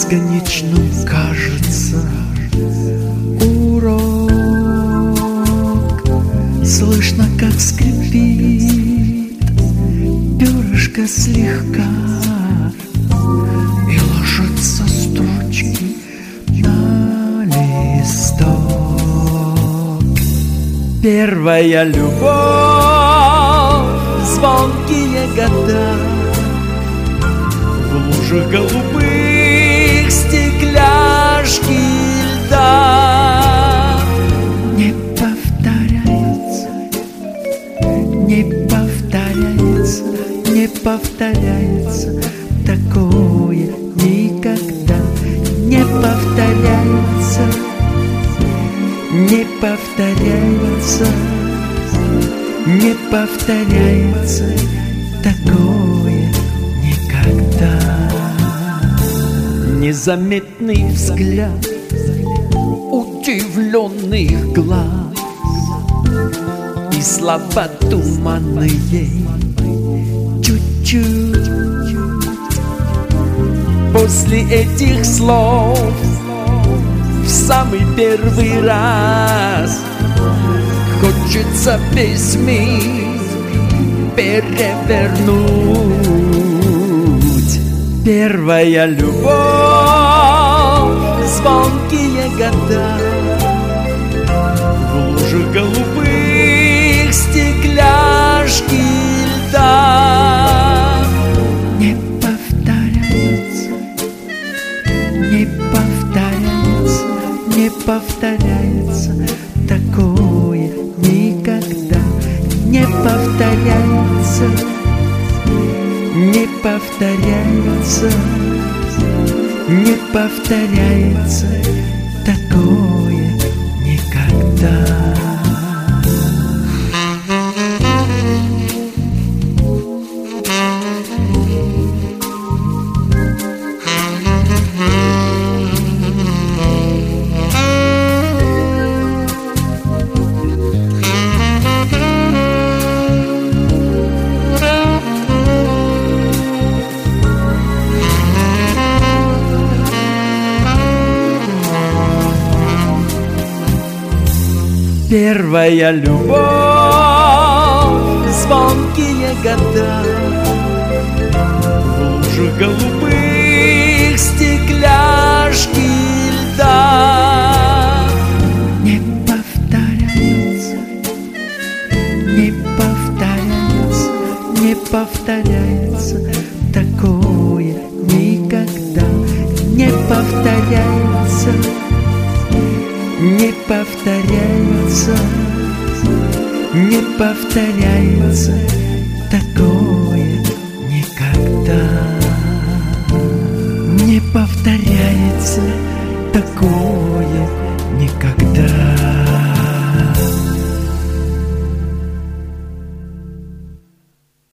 бесконечным кажется урок. Слышно, как скрипит перышко слегка, и ложатся строчки на листок. Первая любовь, звонкие года, в лужах голубых стекляшки льда. Не повторяется, не повторяется, не повторяется такое никогда. Не повторяется, не повторяется, не повторяется такое никогда. Незаметный взгляд удивленных глаз и слова туманные чуть-чуть. После этих слов в самый первый раз хочется весь мир перевернуть. Первая любовь, звонкие года, в лужах голубых стекляшки льда. Не повторяется, не повторяется, не повторяется такое никогда. Не повторяется, не повторяется, не повторяется такое никогда. Первая любовь, звонкие года, в лужах голубых стекляшки льда. Не повторяется, не повторяется, не повторяется такое никогда. Не повторяется, не повторяется, не повторяется такое никогда. Не повторяется такое